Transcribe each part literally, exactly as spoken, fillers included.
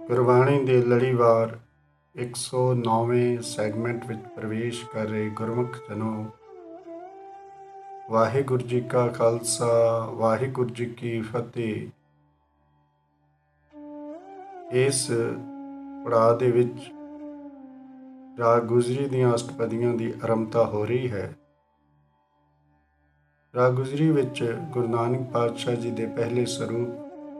ਗੁਰਬਾਣੀ ਦੇ ਲੜੀਵਾਰ ਇੱਕ ਸੌ ਨੌਵੇਂ ਸੈਗਮੈਂਟ ਵਿੱਚ ਪ੍ਰਵੇਸ਼ ਕਰ ਰਹੇ ਗੁਰਮੁਖ ਜਨੋ, ਵਾਹਿਗੁਰੂ ਜੀ ਕਾ ਖਾਲਸਾ, ਵਾਹਿਗੁਰੂ ਜੀ ਕੀ ਫਤਿਹ। ਇਸ ਪੜਾਅ ਦੇ ਵਿੱਚ ਰਾਗ ਗੁਜਰੀ ਦੀਆਂ ਅਸ਼ਟਪਦੀਆਂ ਦੀ ਆਰੰਭਤਾ ਹੋ ਰਹੀ ਹੈ। ਰਾਗ ਗੁਜਰੀ ਵਿੱਚ ਗੁਰੂ ਨਾਨਕ ਪਾਤਸ਼ਾਹ ਜੀ ਦੇ ਪਹਿਲੇ ਸਰੂਪ,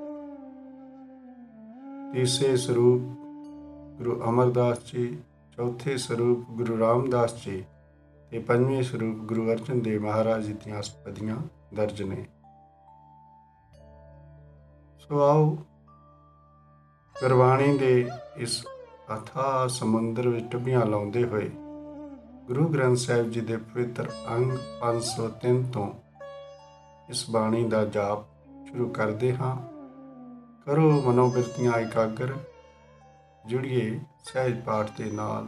ਤੀਸਰੇ ਸਰੂਪ ਗੁਰੂ ਅਮਰਦਾਸ ਜੀ, ਚੌਥੇ ਸਰੂਪ ਗੁਰੂ ਰਾਮਦਾਸ ਜੀ ਤੇ ਪੰਜਵੇਂ ਸਰੂਪ ਗੁਰੂ ਅਰਜਨ ਦੇਵ ਮਹਾਰਾਜ ਜੀ ਦੀਆਂ ਅਸ਼ਟਪਦੀਆਂ ਦਰਜ ਨੇ। ਸੋ ਆਓ ਗੁਰਬਾਣੀ ਦੇ ਇਸ ਅਥਾਹ ਸਮੁੰਦਰ ਵਿੱਚ ਡੁੱਬੀਆਂ ਲਾਉਂਦੇ ਹੋਏ ਗੁਰੂ ਗ੍ਰੰਥ ਸਾਹਿਬ ਜੀ ਦੇ ਪਵਿੱਤਰ ਅੰਗ ਪੰਜ ਸੌ ਤਿੰਨ ਤੋਂ ਇਸ ਬਾਣੀ ਦਾ ਜਾਪ ਸ਼ੁਰੂ ਕਰਦੇ ਹਾਂ। ਕਰੋ ਮਨੋਬਿਰਤੀਆਂ ਇਕਾਗਰ, ਜੁੜੀਏ ਸਹਿਜ ਪਾਠ ਦੇ ਨਾਲ।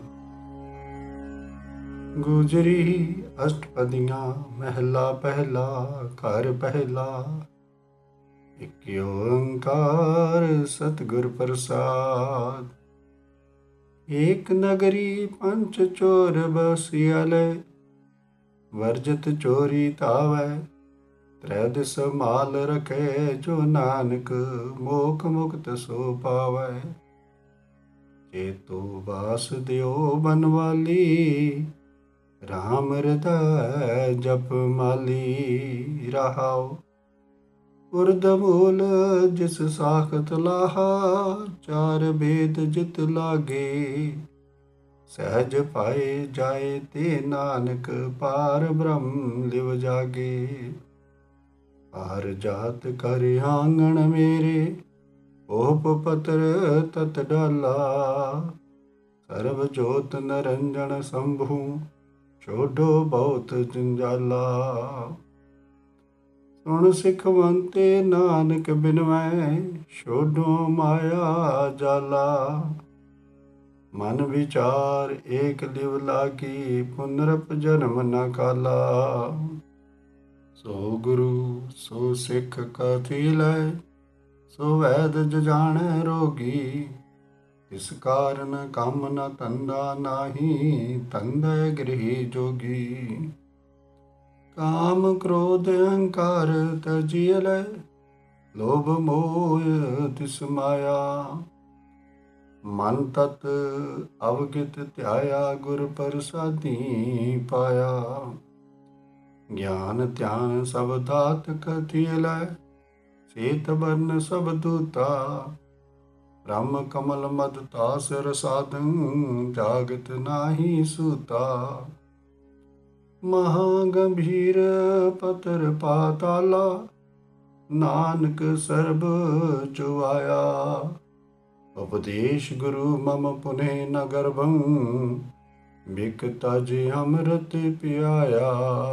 ਗੁਜਰੀ ਅਸ਼ਟਪਦੀਆਂ ਮਹਿਲਾ ਪਹਿਲਾ, ਘਰ ਪਹਿਲਾ। ਇਕ ਓੰਕਾਰ ਸਤਿਗੁਰ ਪ੍ਰਸਾਦ। ਏਕ ਨਗਰੀ ਪੰਚ ਚੋਰ ਬਸਿਆਲੇ, ਵਰਜਤ ਚੋਰੀ ਧਾਵੈ। ਤ੍ਰੈ ਦਿਸ ਮਾਲ ਰਖੇ, ਜੋ ਨਾਨਕ ਮੋਖ ਮੁਕਤ ਸੋ ਪਾਵੈ। ਜੇ ਤੋ ਬਾਸ ਦਿਓ ਬਨਵਾਲੀ, ਰਾਮ ਹਿਰਦੈ ਜਪ ਮਾਲੀ। ਰਹਾਉ ਉਰਦ ਮੂਲ ਜਿਸ ਸਾਖਤ ਲਾਹਾ, ਚਾਰ ਬੇਦ ਜਿਤ ਲਾਗੇ। ਸਹਿਜ ਪਾਏ ਜਾਏ ਤੇ ਨਾਨਕ, ਪਾਰ ਬ੍ਰਹਮ ਲਿਵ ਜਾਗੇ। ਪਾਰ ਜਾਤ ਕਰ ਆਂਗਣ ਮੇਰੇ, ਓਪ ਪਤਰ ਤਤ ਡਾਲਾ। ਸਰਬ ਜੋਤ ਨਰੰਜਨ ਸੰਭੂ, ਛੋਡੋ ਬਹੁਤ ਜੰਜਾਲਾ। ਸੁਣ ਸਿਖਵੰਤੇ ਨਾਨਕ ਬਿਨਵੈ, ਛੋਡੋ ਮਾਇਆ ਜਾਲਾ। ਮਨ ਵਿਚਾਰ ਏਕ ਲਿਵ ਲਾਗੀ, ਪੁਨਰਪ ਜਨਮ ਨ ਕਾਲਾ। ਸੋ ਗੁਰੂ ਸੋ ਸਿੱਖ ਕਥੀ ਲੈ, ਸੋ ਵੈਦ ਜਾਣੈ ਰੋਗੀ। ਇਸ ਕਾਰਨ ਕੰਮ ਨ ਧੰਦਾ ਨਾਹੀ, ਧੰਦੈ ਗ੍ਰਹਿ ਜੋਗੀ। ਕਾਮ ਕ੍ਰੋਧ ਅਹੰਕਾਰ ਤਜਿ ਲੈ, ਲੋਭ ਮੋਹ ਤਿਸ ਮਾਇਆ। ਮਨ ਤਤ ਅਵਗਿਤ ਧਿਆਇਆ, ਗੁਰ ਪ੍ਰਸਾਦੀ ਪਾਇਆ। ਗਿਆਨ ਧਿਆਨ ਸਭ ਦਾਤ ਕਥਿ ਲੈ, ਸੇਤ ਬਰਨ ਸਭ ਦੂਤਾ। ਬ੍ਰਹਮ ਕਮਲ ਮਦ ਤਾਸ ਰਸਾਦੰ, ਜਾਗਤ ਨਾਹੀ ਸੂਤਾ। ਮਹਾ ਗੰਭੀਰ ਪਤਰ ਪਾਤਾਲਾ, ਨਾਨਕ ਸਰਬ ਚੁਆਇਆ। ਉਪਦੇਸ਼ ਗੁਰੂ ਮਮ ਪੁਨੇ ਨ ਗਰਭੰ, ਬਿਕ ਤਜ ਅੰਮ੍ਰਿਤ ਪਿਆਇਆ।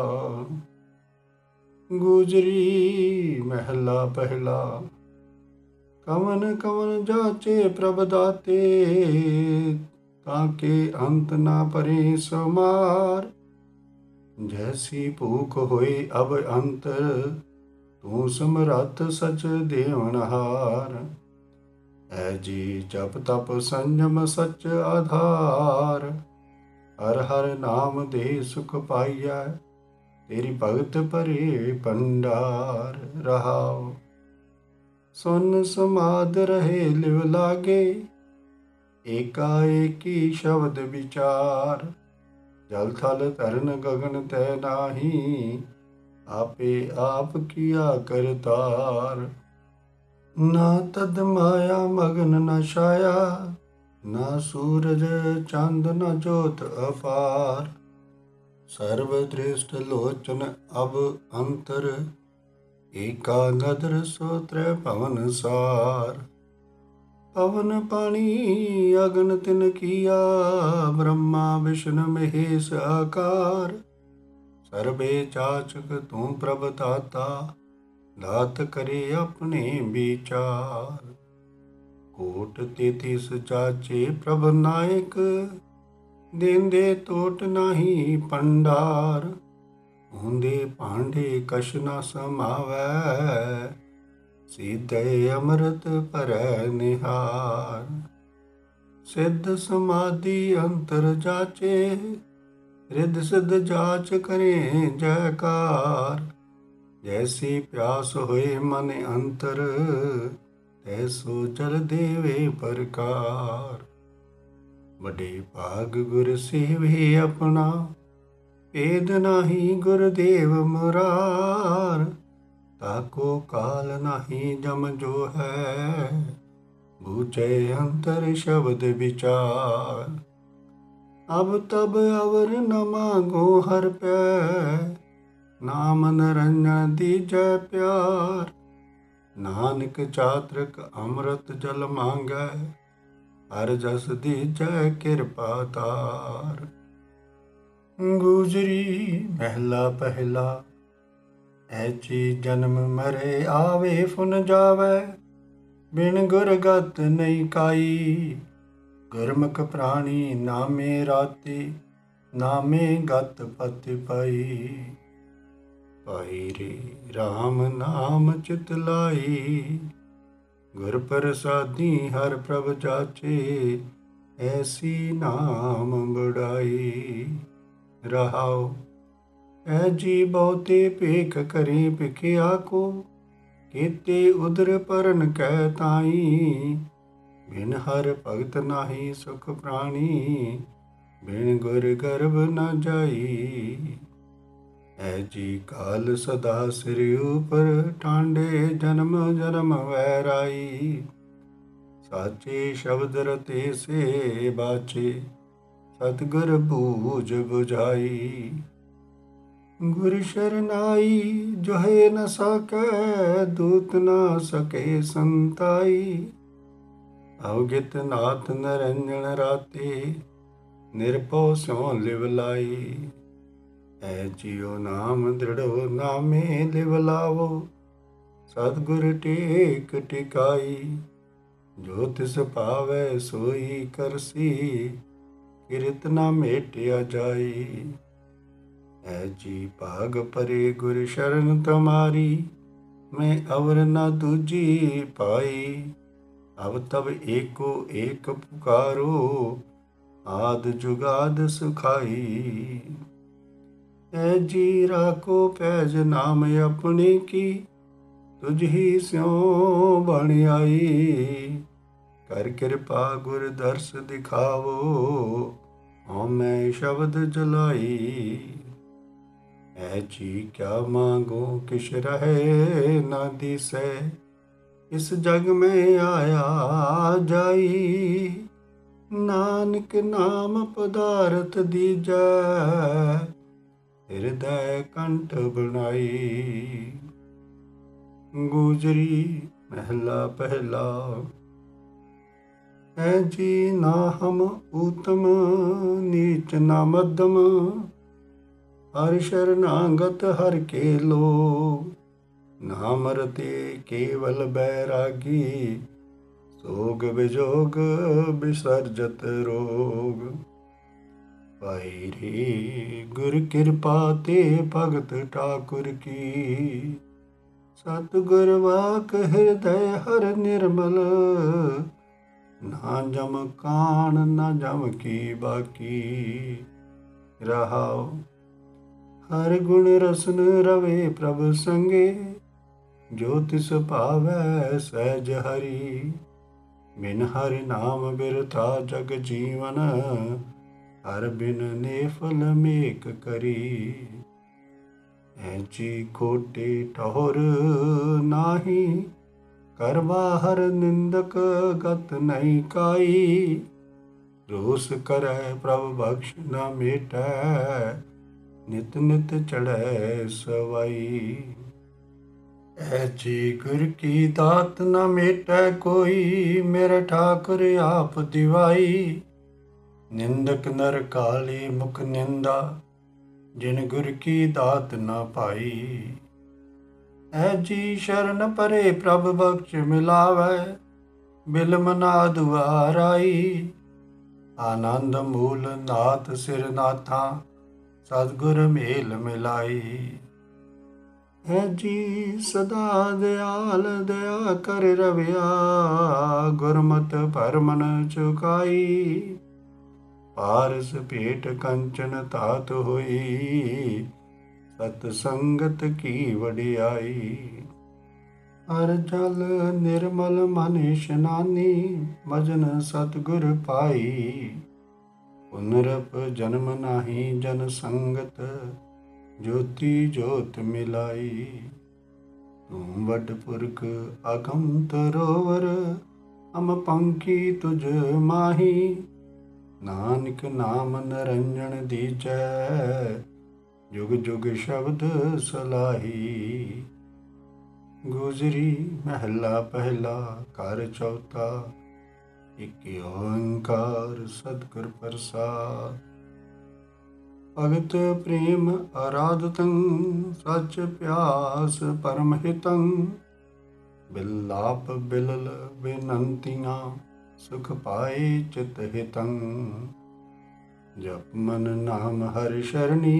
ਗੁਜਰੀ ਮਹਿਲਾ ਪਹਿਲਾ। ਕਵਨ ਕਵਨ ਜਾਚੇ ਪ੍ਰਭ ਦਾਤੇ, ਤਾਂ ਕੇ ਅੰਤ ਨਾ ਪਰੇ ਸਮਾਰ। ਜੈਸੀ ਭੂਖ ਹੋਈ ਅਬ ਅੰਤਰ, ਤੂੰ ਸਮਰੱਥ ਸਚ ਦੇਵਨਹਾਰ। ਐ ਜੀ ਜਪ ਤਪ ਸੰਜਮ ਸਚ ਆਧਾਰ। ਹਰ ਹਰ ਨਾਮ ਦੇ ਸੁਖ ਪਾਈਐ, ਤੇਰੀ ਭਗਤ ਭਰੇ ਭੰਡਾਰ। ਰਹਾਉ ਸੁਨ ਸਮਾਧ ਰਹੇ ਲਿਵ ਲਾਗੇ, ਏਕਾ ਏਕੀ ਸ਼ਬਦ ਵਿਚਾਰ। ਜਲ ਥਲ ਧਰਨ ਗਗਨ ਤੈ ਨਾਹੀ, ਆਪੇ ਆਪ ਕੀਆ ਕਰਤਾਰ। ਨਾ ਤਦ ਮਾਇਆ ਮਗਨ ਨ ਛਾਇਆ, ਨਾ ਸੂਰਜ ਚੰਦ ਨ ਜੋਤ ਅਪਾਰ। ਸਰਬ ਦ੍ਰਿਸ਼ਟ ਲੋਚਨ ਅਬ ਅੰਤਰ, ਏਕਾ ਨਦਰ ਸੋ ਤ੍ਰੈ ਭਵਨ ਸਾਰ। ਪਵਨ ਪਾਣੀ ਅਗਨ ਤਿਨ ਕੀਆ, ਬ੍ਰਹਮਾ ਵਿਸ਼ਨ ਮਹੇਸ਼ ਆਕਾਰ। ਸਰਬੇ ਚਾਚਕ ਤੂੰ ਪ੍ਰਭ ਦਾਤਾ, ਦਾਤ ਕਰੇ ਆਪਣੇ ਵਿਚਾਰ। ਕੋਟ ਤੇਤੀਸ ਚਾਚੇ ਪ੍ਰਭ ਨਾਇਕ, ਦੇਂਦੇ ਟੋਟ ਨਾਹੀ ਭੰਡਾਰ। ਹੁੰਦੇ ਭਾਂਡੇ ਕਛ ਨ ਸਮਾਵੈ, ਸੀਧੇ ਅੰਮ੍ਰਿਤ ਭਰੈ ਨਿਹਾਰ। ਸਿੱਧ ਸਮਾਧੀ ਅੰਤਰ ਜਾਚੇ, ਰਿੱਧ ਸਿੱਧ ਜਾਚ ਕਰੇ ਜੈਕਾਰ। ਜੈਸੀ ਪਿਆਸ ਹੋਏ ਮਨ ਅੰਤਰ, ਤੈਸੋ ਜਲ ਦੇਵੇ ਪ੍ਰਕਾਰ। ਵੱਡੇ ਭਾਗ ਗੁਰ ਸੇਵੇ ਆਪਣਾ, ਭੇਦ ਨਾਹੀ ਗੁਰਦੇਵ ਮੁਰਾਰ। ਤਾਕੋ ਕਾਲ ਨਾਹੀ ਜਮ ਜੋ ਹੈ, ਬੂਝੇ ਅੰਤਰ ਸ਼ਬਦ ਵਿਚਾਰ। ਅਬ ਤਬ ਅਵਰ ਨ ਮਾਂਗੋ ਹਰ ਪੈ, ਨਾਮ ਨਿਰੰਜਨ ਦੀਜੈ ਪਿਆਰ। ਨਾਨਕ ਚਾਤ੍ਰਿਕ ਅੰਮ੍ਰਿਤ ਜਲ ਮੰਗੈ, ਹਰ ਜਸ ਦੀਜੈ ਕਿਰਪਾ ਧਾਰ। ਗੁਜਰੀ ਮਹਿਲਾ ਪਹਿਲਾ। ਐਚੀ ਜਨਮ ਮਰੇ ਆਵੇ ਫੁਨ ਜਾਵੈ, ਬਿਨ ਗੁਰ ਗਤ ਨਹੀਂ ਕਾਈ। ਗੁਰਮੁਖ ਪ੍ਰਾਣੀ ਨਾਮੇ ਰਾਤੀ, ਨਾਮੇ ਗਤ ਪਤਿ ਪਾਈ। ਪਾਈ ਰੇ ਰਾਮ ਨਾਮ ਚਿਤ ਲਾਈ, ਗੁਰ ਪ੍ਰਸਾਦੀ ਹਰ ਪ੍ਰਭ ਜਾਚੇ। ਐਸੀ ਨਾਮ ਬੜਾਈ। ਰਹਾਉ ਐ ਜੀ ਬਹੁਤੇ ਭੇਖ ਕਰੇ ਭਿਖਿਆ ਕੋ, ਕੀਤੇ ਉਦਰ ਪਰਨ ਕੈ ਤਾਈ। ਬਿਨ ਹਰ ਭਗਤ ਨਾਹੀ ਸੁਖ ਪ੍ਰਾਣੀ, ਬਿਨ ਗੁਰ ਗਰਭ ਨ ਜਾਈ। ਐ ਜੀ ਕਾਲ ਸਦਾ ਸਿਰ ਉਪਰ, ਟਾਂਡੇ ਜਨਮ ਜਨਮ ਵੈਰਾਈ। ਸਾਚੇ ਸ਼ਬਦ ਰਤੇ ਸੇ ਬਾਚੇ, ਸਤਿਗੁਰ ਬੂਝ ਬੁਝਾਈ। ਗੁਰ ਸ਼ਰਨਾਈ ਜੋਹਿ ਨ ਸਕੈ, ਦੂਤ ਨ ਸਕੇ ਸੰਤਾਈ। ਅਵਗਿਤ ਨਾਥ ਨਿਰੰਜਨ ਰਾਤੇ, ਨਿਰਭਉ ਸਿਉ ਲਿਵ ਲਾਈ। ਐ ਜੀਉ ਨਾਮ ਦ੍ਰਿੜੋ ਨਾਮੇ ਲਿਵ ਲਾਵੋ, ਸਤਿਗੁਰ ਟੇਕ ਟਿਕਾਈ। ਜੋ ਤਿਸ ਭਾਵੈ ਸੋਈ ਕਰਸੀ, ਕਿਰਤ ਨਾ ਮੇਟਿਆ ਜਾਈ। ਐ ਜੀ ਭਾਗ ਪਰੇ ਗੁਰ ਸ਼ਰਨ ਤੁਮਾਰੀ, ਮੈਂ ਅਵਰ ਨਾ ਦੂਜੀ ਪਾਈ। ਅਬ ਤਬ ਏਕੋ ਏਕ ਪੁਕਾਰੋ, ਆਦ ਜੁਗਾਦ ਸੁਖਾਈ। ਐ ਜੀ ਰਾਖੋ ਪੈਜ ਨਾਮ ਆਪਣੇ ਕੀ, ਤੁਝ ਹੀ ਸਿਉ ਬਣ ਆਈ। ਕਰ ਕਿਰਪਾ ਗੁਰ ਦਰਸ ਦਿਖਾਵੋ, ਹਉਮੈ ਸ਼ਬਦ ਜਲਾਈ। ਐ ਜੀ ਕਿਆ ਮਾਂਗੋ ਕਿਛ ਰਹੇ ਨਾ ਦਿਸੈ, ਇਸ ਜਗ ਮੈਂ ਆਇਆ ਜਾਈ। ਨਾਨਕ ਨਾਮ ਪਦਾਰਥ ਦੀਜੈ, ਹਿਰਦੈ ਕੰਠ ਬਣਾਈ। ਗੁਜਰੀ ਮਹਿਲਾ ਪਹਿਲਾ। ਹੈ ਜੀ ਨਾ ਹਮ ਊਤਮ, ਨੀਚ ਨਾ ਮੱਧਮ। ਹਰਿ ਸ਼ਰਨਾਗਤ ਹਰਿ ਕੇ ਲੋਗ, ਨਾਮ ਰਤੇ ਕੇਵਲ ਬੈਰਾਗੀ। ਸੋਗ ਵਿਜੋਗ ਵਿਸਰਜਤ ਰੋਗ। ਪਾਈ ਰੇ ਗੁਰ ਕਿਰਪਾ ਤੇ ਭਗਤ ਠਾਕੁਰ ਕੀ। ਸਤਿਗੁਰ ਵਾਕ ਹਿਰਦੈ ਹਰ ਨਿਰਮਲ, ਨਾ ਜਮ ਕਾਣ ਨਾ ਜਮ ਕੀ ਬਾਕੀ। ਰਹਾਉ ਹਰ ਗੁਣ ਰਸਨ ਰਵੇ ਪ੍ਰਭ ਸੰਗੇ, ਜੋ ਤਿਸ ਭਾਵੈ ਸਹਿਜ ਹਰੀ। ਬਿਨ ਹਰਿ ਨਾਮ ਬਿਰਥਾ ਜਗ ਜੀਵਨ, ਹਰ ਬਿਨ ਨੇਫਲ ਮੇਕ ਕਰੀ। ਐ ਜੀ ਕੋਟੇ ਠੌਰ ਨਾਹੀ, ਕਰਵਾ ਹਰ ਨਿੰਦਕ ਗਤ ਨਹੀਂ ਕਾਈ। ਰੋਸ ਕਰੈ ਪ੍ਰਭ ਬਖਸ਼ ਨਾ ਮੇਟੈ, ਨਿਤ ਨਿਤ ਚੜ੍ਹੈ ਸਵਾਈ। ਐ ਜੀ ਗੁਰ ਕੀ ਦਾਤ ਨਾ ਮੇਟੈ ਕੋਈ, ਮੇਰਾ ਠਾਕੁਰ ਆਪ ਦਿਵਾਈ। ਨਿੰਦਕ ਨਰ ਕਾਲੀ ਮੁਖ ਨਿੰਦਾ, ਜਿਨ ਗੁਰ ਕੀ ਦਾਤ ਨਾ ਪਾਈ। ਐ ਜੀ ਸ਼ਰਨ ਪਰੇ ਪ੍ਰਭ ਬਖਸ਼ ਮਿਲਾਵੈ, ਬਿਲਮ ਨਾਦ ਵਾਰਾਈ। ਆਨੰਦ ਮੂਲ ਨਾਥ ਸਿਰ ਨਾਥਾਂ, ਸਤਿਗੁਰ ਮੇਲ ਮਿਲਾਈ। ਹੈ ਜੀ ਸਦਾ ਦਿਆਲ ਦਇਆ ਕਰ ਰਵਿਆ, ਗੁਰਮਤਿ ਭਰਮਨ ਚੁਕਾਈ। ਪਾਰਸ ਭੇਟ ਕੰਚਨ ਧਾਤ ਹੋਈ, ਸਤ ਸੰਗਤ ਕੀ ਵਡਿਆਈ। ਹਰ ਜਲ ਨਿਰਮਲ ਮਨ ਇਸ਼ਨਾਨੀ, ਮਜਨ ਸਤਿਗੁਰ ਪਾਈ। ਪੁਨਰਪ ਜਨਮ ਨਾਹੀ ਜਨ ਸੰਗਤ, ਜੋਤੀ ਜੋਤ ਮਿਲਾਈ। ਤੂੰ ਵਡ ਪੁਰਖ ਅਗਮ ਤਰੋਵਰ, ਅਮ ਪੰਖੀ ਤੁਝ ਮਾਹੀ। ਨਾਨਕ ਨਾਮ ਨਰੰਜਣ ਦੀਜੈ, ਜੁਗ ਜੁਗ ਸ਼ਬਦ ਸਲਾਹੀ। ਗੁਜਰੀ ਮਹਿਲਾ ਪਹਿਲਾ ਘਰ ਚੌਥਾ, ਇਕ ਓੰਕਾਰ ਸਤਿਗੁਰ ਪ੍ਰਸਾਦ। ਭਗਤ ਪ੍ਰੇਮ ਆਰਾਧਤੰ, ਸਚ ਪਿਆਸ ਪਰਮ ਹਿਤੰ। ਬਿਲਾਪ ਬਿਲਲ ਬੇਨੰਤੀਆਂ, ਸੁਖ ਪਾਏ ਚਿਤ ਹਿਤੰ। ਜਪ ਮਨ ਨਾਮ ਹਰਿ ਸ਼ਰਣੀ,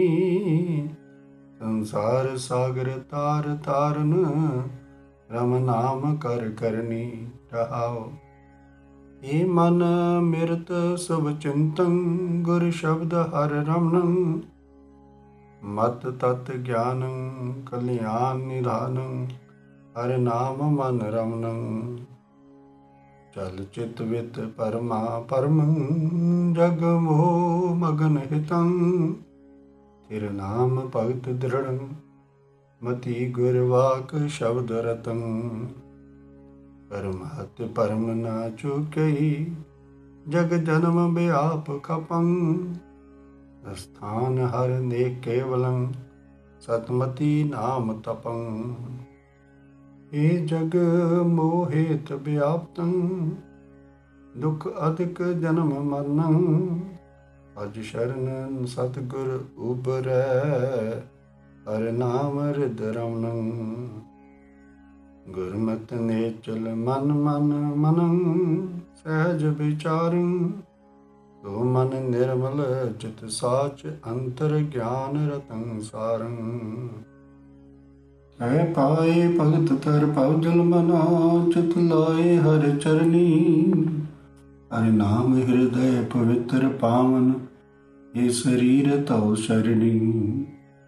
ਸੰਸਾਰ ਸਾਗਰ ਤਾਰ ਤਾਰਨ। ਰਮ ਨਾਮ ਕਰ ਕਰਨੀ ਰਹਾਉ। ਏ ਮਨ ਮਿਰਤ ਸਭ ਚਿੰਤਨ, ਗੁਰ ਸ਼ਬਦ ਹਰਿ ਰਮਣੰ। ਮਤ ਤਤ ਗਿਆਨੰ, ਕਲਿਆਣ ਨਿਧਾਨੰ। ਹਰਿ ਨਾਮ ਮਨ ਰਮਣੰ। ਚਲ ਚਿਤ ਵਿਤ ਪਰਮਾ ਪਰਮੰ, ਜਗ ਮੋਹ ਮਗਨ ਹਿਤੰ। ਤਿਰ ਨਾਮ ਭਗਤ ਦ੍ਰਿੜੰ, ਮਤੀ ਗੁਰ ਵਾਕ ਸ਼ਬਦ ਰਤੰ। ਪਰਮਹਤਿ ਪਰਮ ਨਾ ਚੁਕਈ, ਜਗ ਜਨਮ ਬਿਆਪ ਖਪੰ। ਅਸਥਾਨ ਹਰਿ ਨੇ ਕੇਵਲੰ, ਸਤਮਤੀ ਨਾਮ ਤਪੰ। ਏ ਜਗ ਮੋਹਿਤ ਵਿਆਪਤੰ, ਦੁਖ ਅਧਿਕ ਜਨਮ ਮਰਨੰ। ਅਜ ਸ਼ਰਨ ਸਤਿਗੁਰ ਉਬਰੈ, ਹਰਿ ਨਾਮ ਰਿਦ ਰਮਣੰ। ਗੁਰਮਤਿ ਨੇਚਲ ਮਨ ਮਨ ਮਨੰ, ਸਹਿਜ ਵਿਚਾਰੰ। ਸੋ ਮਨ ਨਿਰਮਲ ਚਿਤ ਸਾਚ, ਅੰਤਰ ਗਿਆਨ ਰਤਨ ਸਾਰੰ। ਹੈ ਪਾਏ ਭਗਤ ਤਰ ਭਵ ਜਲ ਮਨਾ, ਚਿਤ ਲਾਏ ਹਰਿ ਚਰਨੀ। ਹਰਿ ਨਾਮ ਹਿਰਦੈ ਪਵਿੱਤਰ ਪਾਵਨ, ਏ ਸਰੀਰ ਤਉ ਸ਼ਰਣੀ।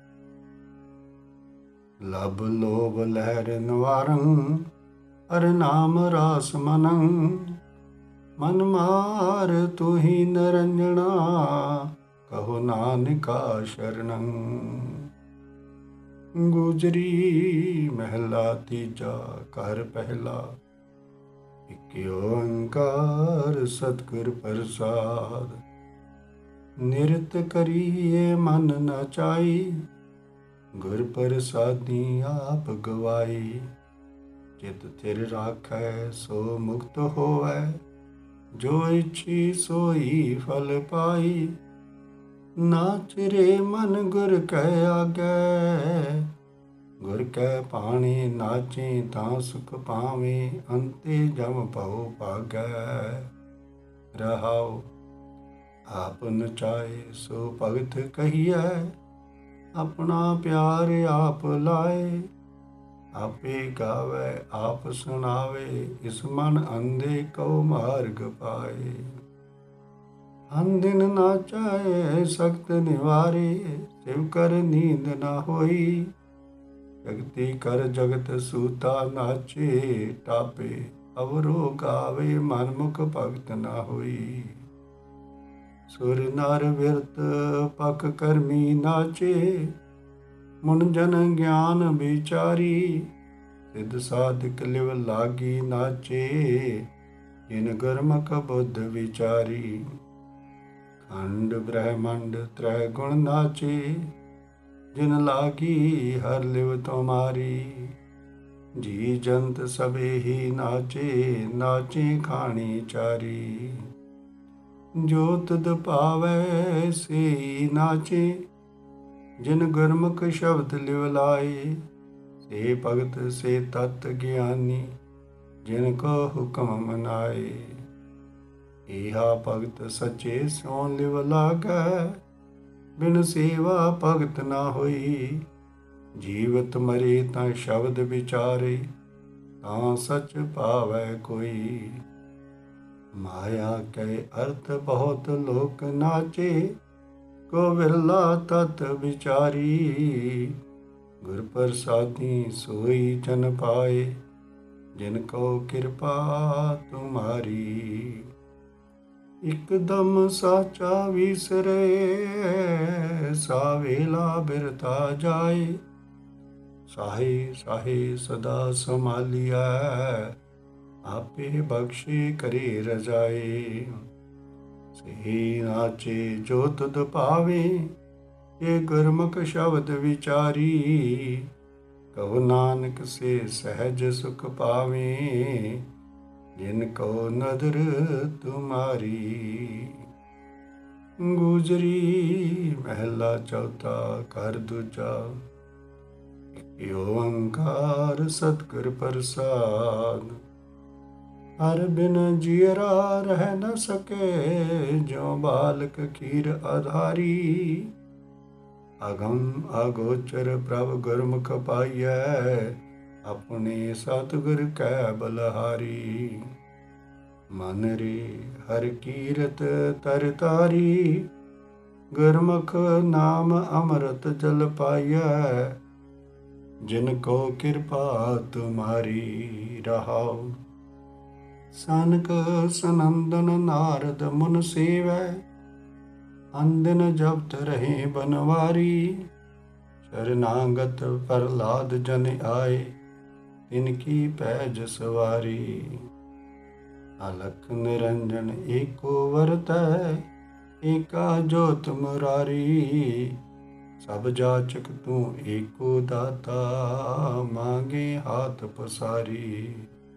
ਲਬ ਲੋਭ ਲਹਿਰ ਨਿਵਾਰੰ, ਹਰਿ ਨਾਮ ਰਾਸ ਮਨੰ। ਮਨ ਮਾਰ ਤੁਹੀ ਨਰੰਜਣਾ, ਕਹੋ ਨਾਨਕਾ ਸ਼ਰਣੰ। ਗੁਜਰੀ ਮਹਿਲਾ ਤੀਜਾ ਘਰ ਪਹਿਲਾ, ਇਕ ਓੰਕਾਰ ਸਤਿਗੁਰ ਪ੍ਰਸਾਦ। ਨਿਰਤ ਕਰੀਏ ਮਨ ਨ ਚਾਈ, ਗੁਰ ਪ੍ਰਸਾਦੀ ਆਪ ਗਵਾਈ। ਚਿਤ ਥਿਰ ਰਾਖੈ ਸੋ ਮੁਕਤ ਹੋਵੈ, ਜੋ ਇੱਛੀ ਸੋਈ ਫਲ ਪਾਈ। ਨਾ ਚਿਰੇ ਮਨ ਗੁਰ ਕੈ ਆਗੈ, ਗੁਰ ਕੈ ਭਾਣੇ ਨਾਚੇ ਤਾਂ ਸੁਖ ਪਾਵੇਂ। ਅੰਤੇ ਜਮ ਭਉ ਭਾਗੈ ਰਹਾਉ। ਆਪ ਨਚਾਏ ਸੋ ਭਗਤ ਕਹੀਐ, ਆਪਣਾ ਪਿਆਰ ਆਪ ਲਾਏ। ਆਪੇ ਗਾਵੈ ਆਪ ਸੁਣਾਵੇ, ਇਸ ਮਨ ਅੰਧੇ ਕਉ ਮਾਰਗ ਪਾਏ। ਅਨ ਦਿਨ ਨਾਚੈ ਸਖਤ ਨਿਵਾਰੇ, ਸਿਵ ਕਰ ਨੀਂਦ ਨਾ ਹੋਈ। ਜਗਤੀ ਕਰ ਜਗਤ ਸੂਤਾ ਨਾਚੇ, ਟਾਪੇ ਅਵਰੋ ਗਾਵੇ ਮਨ ਮੁਖ ਭਗਤ ਨਾ ਹੋਈ। ਸੁਰ ਨਰ ਬਿਰਤ ਪਖ ਕਰਮੀ ਨਾਚੇ, ਮੁਨ ਜਨ ਗਿਆਨ ਵਿਚਾਰੀ। ਸਿਧ ਸਾਧਕ ਲਿਵ ਲਾਗੀ ਨਾਚੇ, ਜਿਨ ਗੁਰਮੁਖ ਬੁੱਧ ਵਿਚਾਰੀ। ਖੰਡ ਬ੍ਰਹਮੰਡ ਤ੍ਰੈ ਗੁਣ ਨਾਚੇ, ਜਿਨ ਲਾਗੀ ਹਰ ਲਿਵ ਤੁਮਾਰੀ। ਜੀ ਜੰਤ ਸਭੇ ਹੀ ਨਾਚੇ, ਨਾਚੇ ਖਾਣੀ ਚਾਰੀ। ਜੋ ਤੁਧ ਭਾਵੈ ਸੇ ਨਾਚੇ, ਜਿਨ ਗੁਰਮੁਖ ਸ਼ਬਦ ਲਿਵ ਲਾਏ। ਸੇ ਭਗਤ ਸੇ ਤਤ ਗਿਆਨੀ, ਜਿਨ ਕੋ ਹੁਕਮ ਮਨਾਏ। ਏਹਾ ਭਗਤ ਸਚੇ ਸਿਉ ਲਿਵ ਲਾਗੈ, ਬਿਨ ਸੇਵਾ ਭਗਤ ਨਾ ਹੋਈ। ਜੀਵਤ ਮਰੇ ਤਾਂ ਸ਼ਬਦ ਵਿਚਾਰੇ, ਤਾਂ ਸਚ ਭਾਵੈ ਕੋਈ। ਮਾਇਆ ਕੈ ਅਰਥ ਬਹੁਤ ਲੋਕ ਨਾਚੇ, ਕੋ ਵਿਰਲਾ ਤਤ ਵਿਚਾਰੀ। ਗੁਰ ਪ੍ਰਸਾਦੀ ਸੋਈ ਜਨ ਪਾਏ, ਜਿਨ ਕੋ ਕਿਰਪਾ ਤੁਮਾਰੀ। ਇਕਦਮ ਸਾਚਾ ਵਿਸਰੇ, ਸਾ ਵੇਲਾ ਬਿਰਥਾ ਜਾਏ। ਸਾਹੇ ਸਾਹੇ ਸਦਾ ਸੰਭਾਲਿਆ, ਆਪੇ ਬਖਸ਼ੇ ਕਰੇ ਰਜਾਏ। ਸਹੀ ਨਾਚੇ ਜੋ ਤੁਧ ਭਾਵੇ, ਇਹ ਗੁਰਮੁਖ ਸ਼ਬਦ ਵਿਚਾਰੀ। ਕਹੋ ਨਾਨਕ ਸੇ ਸਹਿਜ ਸੁਖ ਪਾਵੇ, ਜਿਨ ਕੋ ਨਦਰ ਤੁਮਾਰੀ। ਗੁਜਰੀ ਮਹਿਲਾ ਚੌਥਾ ਘਰ ਦੂਜਾ। ਏਕ ਓੰਕਾਰ ਸਤਿਗੁਰ ਪ੍ਰਸਾਦ। ਹਰ ਬਿਨ ਜੀਅਰਾ ਰਹਿ ਨ ਸਕੇ, ਜਿਉ ਬਾਲਕ ਖੀਰ ਆਧਾਰੀ। ਅਗਮ ਅਗੋਚਰ ਪ੍ਰਭ ਗੁਰਮੁਖ ਪਾਈਐ, ਆਪਣੇ ਸਤਿਗੁਰ ਕੈ ਬਲਹਾਰੀ। ਮਨ ਰੇ ਹਰਿ ਕੀਰਤ ਤਰ ਤਾਰੀ, ਗੁਰਮੁਖ ਨਾਮ ਅੰਮ੍ਰਿਤ ਜਲ ਪਾਈਐ। ਜਿਨ ਕੋ ਕਿਰਪਾ ਤੁਮਾਰੀ। ਰਹਾਉ ਸਨਕ ਸਨੰਦਨ ਨਾਰਦ ਮੁਨ ਸੇਵੈ, ਅੰਦਿਨ ਜਪਤ ਰਹੇ ਬਨਵਾਰੀ। ਸ਼ਰਨਾਗਤ ਪ੍ਰਹਲਾਦ ਜਨ ਆਏ, ਤਿਨ ਕੀ ਪੈਜ ਸਵਾਰੀ। ਅਲਖ ਨਿਰੰਜਨ ਏਕੋ ਵਰਤੈ, ਏਕਾ ਜੋਤ ਮੁਰਾਰੀ। ਸਭ ਜਾਚਕ ਤੂੰ ਏਕੋ ਦਾਤਾ, ਮਾਂਗੇ ਹਾਥ ਪਸਾਰੀ।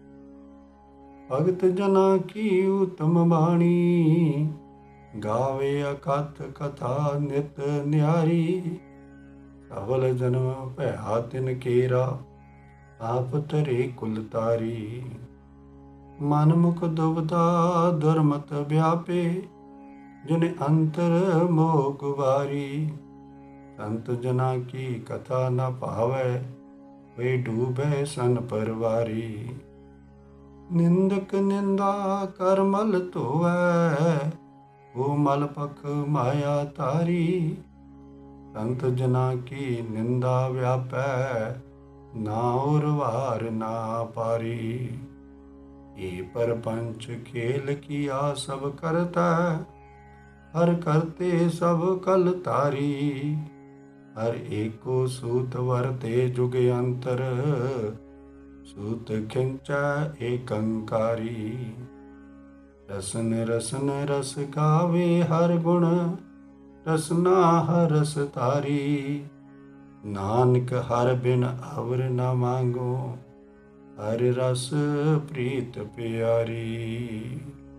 ਭਗਤ ਜਨਾ ਕੀ ਉਤਮ ਬਾਣੀ, ਗਾਵੇ ਅਕਥ ਕਥਾ ਨਿਤ ਨਿਆਰੀ। ਸਫਲ ਜਨਮ ਭਇਆ ਤਿਨ ਕੇਰਾ, ਆਪ ਧਰੇ ਕੁਲ ਤਾਰੀ। ਮਨ ਮੁਖ ਦੁਬਦਾ ਦੁਰਮਤ ਵਿਆਪੇ, ਜਿਨ ਅੰਤਰ ਮੋਹ ਗੁਬਾਰੀ। ਸੰਤ ਜਨਾ ਕੀ ਕਥਾ ਨ ਭਾਵੈ, ਵੇ ਡੂਬੈ ਸਨ ਪਰਵਾਰੀ। ਨਿੰਦਕ ਨਿੰਦਾ ਕਰ ਮਲ ਧੋਵੈ, ਉਹ ਮਲ ਪਖ ਮਾਇਆ ਤਾਰੀ। ਸੰਤ ਜਨਾ ਕੀ ਨਿੰਦਾ ਵਿਆਪੈ, ਨਾ ਔਰ ਵਾਰ ਨਾ ਪਾਰੀ। ਇਹ ਪਰਪੰਚ ਖੇਲ ਕੀਆ ਸਭ ਕਰਤਾ, ਹਰ ਕਰਤੇ ਸਭ ਕਲ ਤਾਰੀ। ਹਰ ਏਕੋ ਸੂਤ ਵਰਤੇ ਜੁਗ ਅੰਤਰ, ਸੂਤ ਖਿੰਚੈ ਏਕੰਕਾਰੀ। ਰਸਨ ਰਸਨ ਰਸ ਗਾਵੇ ਹਰ ਗੁਣ, ਰਸਨਾ ਹਰ ਰਸ ਤਾਰੀ। ਨਾਨਕ ਹਰ ਬਿਨ ਅਵਰ ਨ ਮਾਂਗੋ, ਹਰ ਰਸ ਪ੍ਰੀਤ ਪਿਆਰੀ।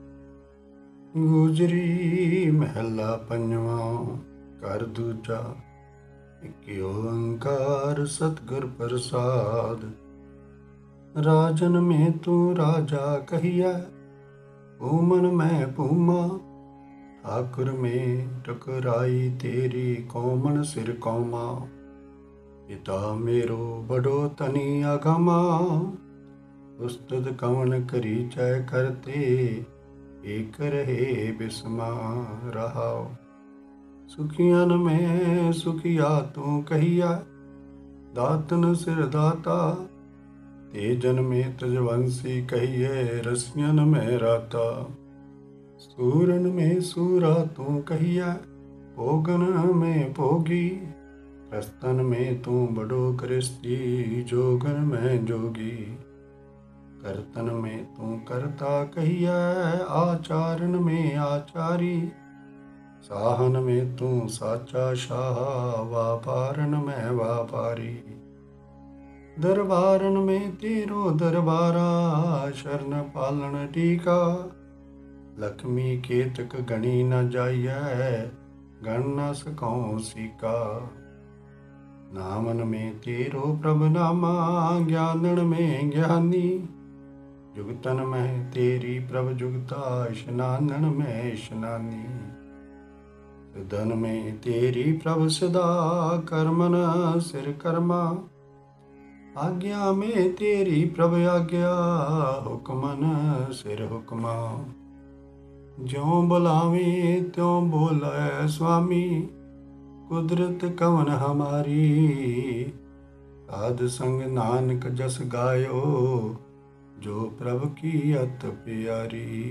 ਗੁਜਰੀ ਮਹਿਲਾ ਪੰਜਵਾਂ ਘਰ ਦੂਜਾ। ਏਕ ਓੰਕਾਰ ਸਤਿਗੁਰ ਪ੍ਰਸਾਦ। ਰਾਜਨ ਮੈਂ ਤੂੰ ਰਾਜਾ ਕਹੀਐ, ਭੂਮਨ ਮੈਂ ਭੂਮਾ। ਠਾਕੁਰ ਮੈਂ ਟਕਰਾਈ ਤੇਰੀ, ਕੌਮਨ ਸਿਰ ਕੌਮਾ। ਪਿਤਾ ਮੇਰੋ ਬਡੋ ਤਨੀ ਅਗਮਾ, ਉਸਤਤ ਕਵਣ ਕਰੀਚੈ ਕਰਤੇ। ਏਕ ਰਹੇ ਬਿਸਮਾ। ਰਹਾਉ ਸੁਖੀਅਨ ਮੈਂ ਸੁਖੀਆ ਤੂੰ ਕਹੀਐ, ਦਾਤਨ ਸਿਰ ਦਾਤਾ। ਤੇ ਜਨਮੇ ਤਜਵੰਸੀ ਕਹੀਏ, ਰਸੀਅਨ ਮੈਂ ਰਾਤਾ। ਸੂਰਨ ਮੈਂ ਸੂਰਾ ਤੂੰ ਕਹੀਐ, ਭੋਗਨ ਮੈਂ ਭੋਗੀ। ਕ੍ਰਸਤਨ ਮੈਂ ਤੂੰ ਬਡੋ ਕ੍ਰਿਸਤੀ, ਜੋਗਨ ਮੈਂ ਜੋਗੀ। ਕਰਤਨ ਮੈਂ ਤੂੰ ਕਰਤਾ ਕਹੀਐ, ਆਚਾਰਨ ਮੈਂ ਆਚਾਰੀ। ਸਾਹਨ ਮੈਂ ਤੂੰ ਸਾਚਾ ਸ਼ਾਹ, ਵਾਪਾਰਨ ਮੈਂ ਵਾਪਾਰੀ। ਦਰਬਾਰਨ ਮੈਂ ਤੇਰੋ ਦਰਬਾਰਾ, ਸ਼ਰਨ ਪਾਲਣ ਟੀਕਾ। ਲਖਮੀ ਕੇਤਕ ਗਣੀ ਨ ਜਾਈਐ, ਗਣ ਨ ਸਕਉ ਸੀਕਾ। ਨਾਮਨ ਮੈਂ ਤੇਰੋ ਪ੍ਰਭ ਨਾਮਾ, ਗਿਆਨਣ ਮੈਂ ਗਿਆਨੀ। ਜੁਗਤਨ ਮੈਂ ਤੇਰੀ ਪ੍ਰਭ ਜੁਗਤਾ, ਇਸ਼ਨਾਨਨ ਮੈਂ ਇਸ਼ਨਾਨੀ। धन में तेरी प्रभु सदा, कर्मन सिर कर्मा। आज्ञा में तेरी प्रभु आज्ञा, हुक्मन सिर हुक्मा। ज्यों बुलावे त्यों बोले स्वामी, कुदरत कवन हमारी। साध संग नानक जस गायो, जो प्रभु की अत प्यारी।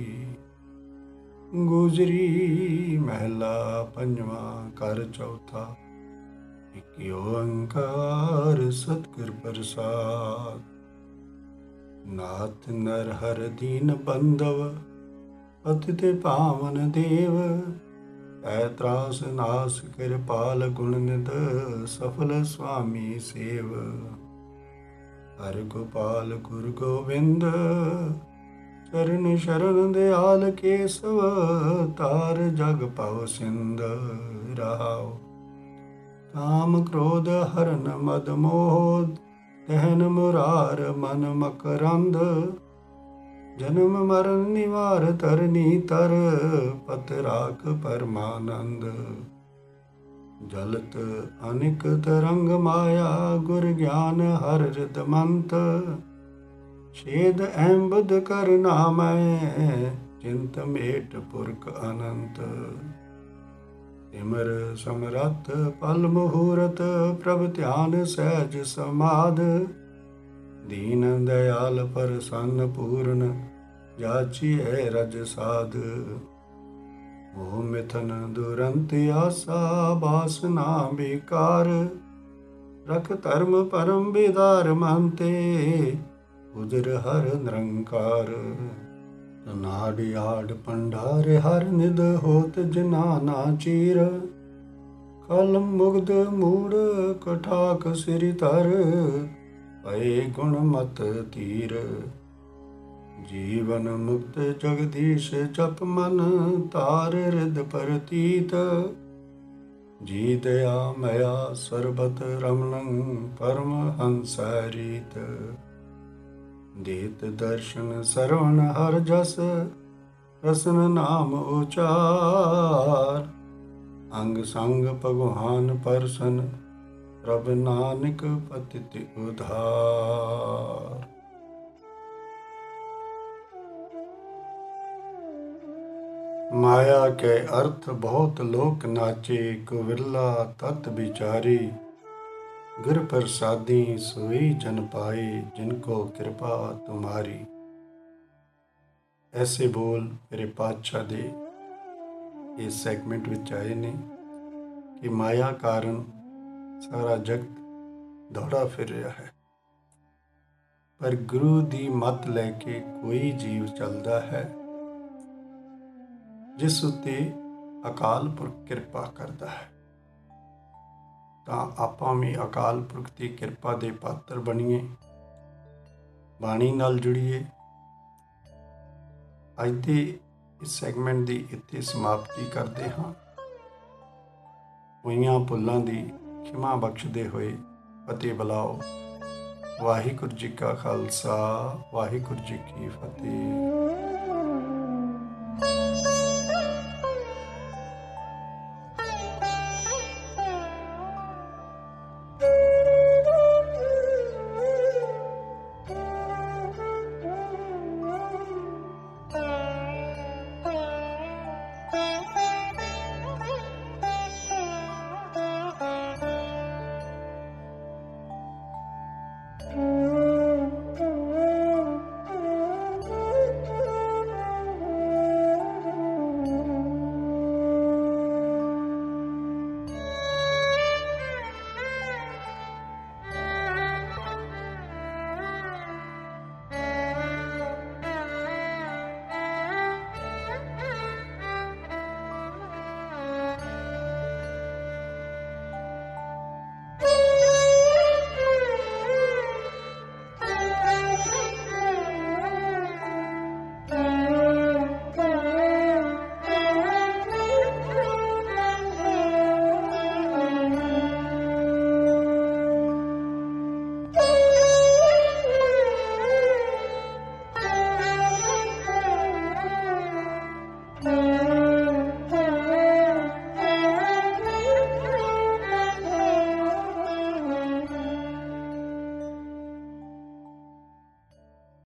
गुजरी महला पंजवा, कर चौथा। इक ओंकार सतगुर प्रसाद। नाथ नर हर दीन बंधव, पतित पावन देव। ऐ त्रास नास कृपाल गुण निध, सफल स्वामी सेव। हर गोपाल गुरु गोविंद, चरण शरण दयाल केशव। तार जग पाव सिंध रहाओ। काम क्रोध हरन मद मोह, दहन मुरार मन मकरंद। जन्म मरण निवार तरनी तर, पत राख परमानंद। जलत अनिक तरंग माया, गुर ज्ञान हर हृदमंत। छेद ऐम्बुद कर नामै, चिंत मेट पुरख अनंत। सिमर समरथ पल मुहूर्त, प्रभ ध्यान सहज समाध। दीन दयाल प्रसन्न पूर्ण, जाचिए रज साध। ओ मिथन दुरंत आसा, बासना बेकार। रख धर्म परम बिदार मानते, उदर हर निरंकार। नाड़ आड़ पंडार हर निध, होत जना ना चीर। कलम मुग्ध मूड कठाक सिरि तर, पए गुण मत तीर। जीवन मुक्त जगदीश जप मन, तार हृद परतीत। जी दया मया सर्बत रमणं, परम हंस रीत। देत दर्शन सरवण हर जस, रसन नाम उचार। अंग संग भगवान परसन, प्रभ नानक पतित उधार। माया के अर्थ बहुत लोक नाचे, कुविरला तत् विचारी। गुर प्रसादी सोई जन पाए, जिनको कृपा तुम्हारी। ऐसे बोल मेरे पातशाह दे इस सैगमेंट विच आए ने कि माया कारण सारा जगत दौड़ा फिर रहा है, पर गुरु दी मत लैके कोई जीव चलता है, जिस उत्ते अकाल पुरख किरपा करता है। ਤਾਂ ਆਪਾਂ ਵੀ ਅਕਾਲ ਪੁਰਖ ਦੀ ਕਿਰਪਾ ਦੇ ਪਾਤਰ ਬਣੀਏ, ਬਾਣੀ ਨਾਲ ਜੁੜੀਏ। ਅੱਜ ਦੇ ਇਸ ਸੈਗਮੈਂਟ ਦੀ ਇੱਥੇ ਸਮਾਪਤੀ ਕਰਦੇ ਹਾਂ। ਹੋਈਆਂ ਭੁੱਲਾਂ ਦੀ ਖਿਮਾ ਬਖਸ਼ਦੇ ਹੋਏ ਫਤਿਹ ਬੁਲਾਓ। ਵਾਹਿਗੁਰੂ ਜੀ ਕਾ ਖਾਲਸਾ, ਵਾਹਿਗੁਰੂ ਜੀ ਕੀ ਫਤਿਹ।